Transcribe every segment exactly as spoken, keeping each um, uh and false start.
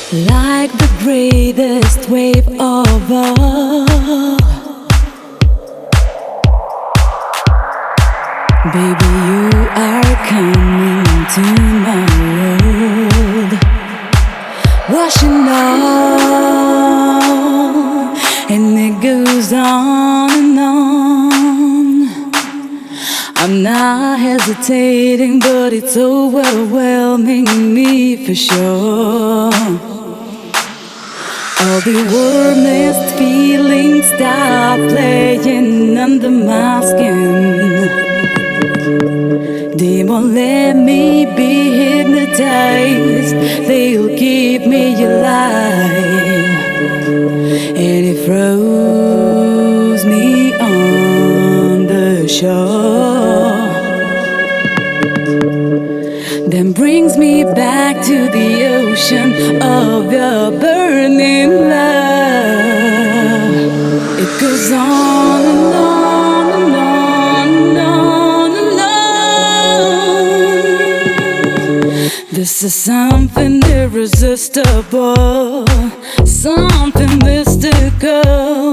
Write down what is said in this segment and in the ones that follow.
like the greatest wave of all. Baby, you are coming to my world, washing on, and it goes on and on. I'm not hesitating, but it's overwhelming me for sure. All the warmest feelings start playing under my skin. They won't let me be hypnotized. They'll keep me alive, and it froze me on the shore. Then brings me back to the ocean of your burning love. It goes on and on and on and on and on. This is something irresistible, something mystical.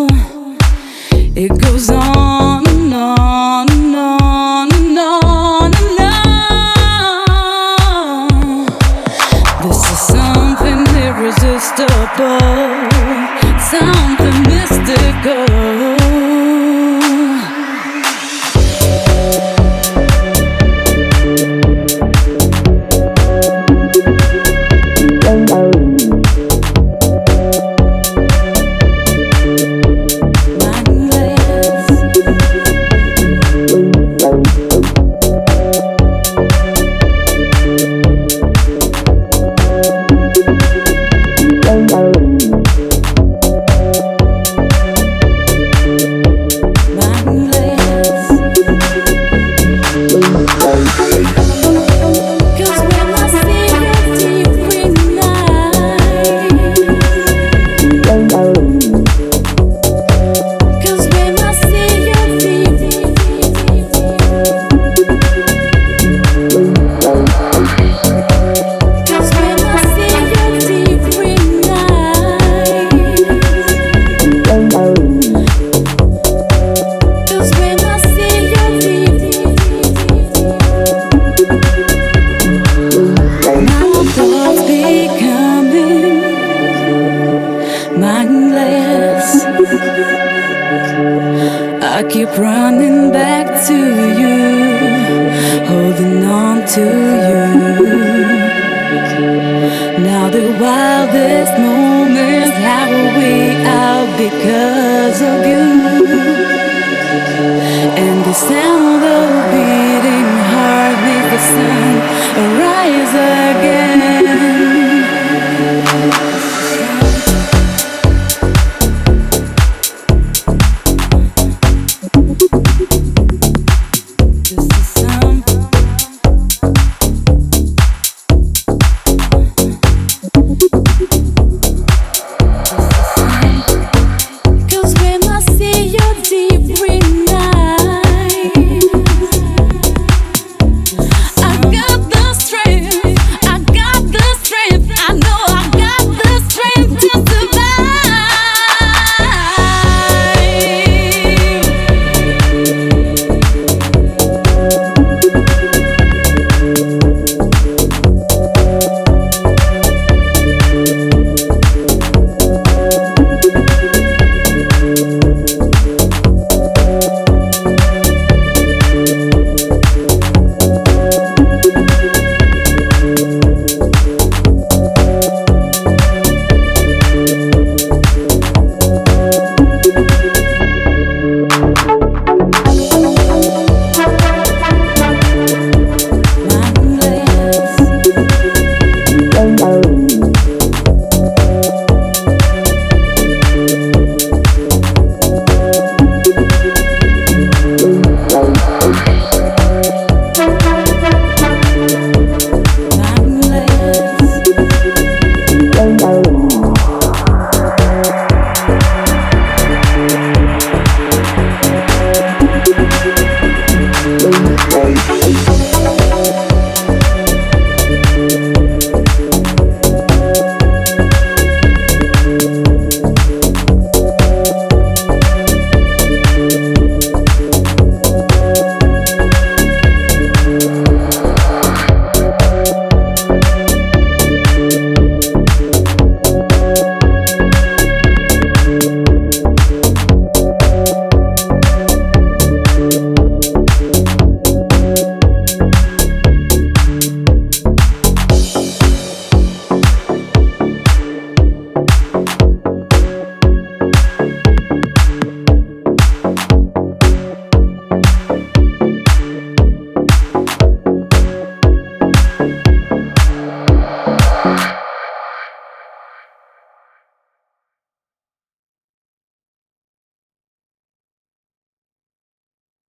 It goes on and on and on and on and on. This is something irresistible, something mystical. I keep running back to you, holding on to you. Now the wildest moments have a way out because of you. And the sound of beating heart makes the sun rise again.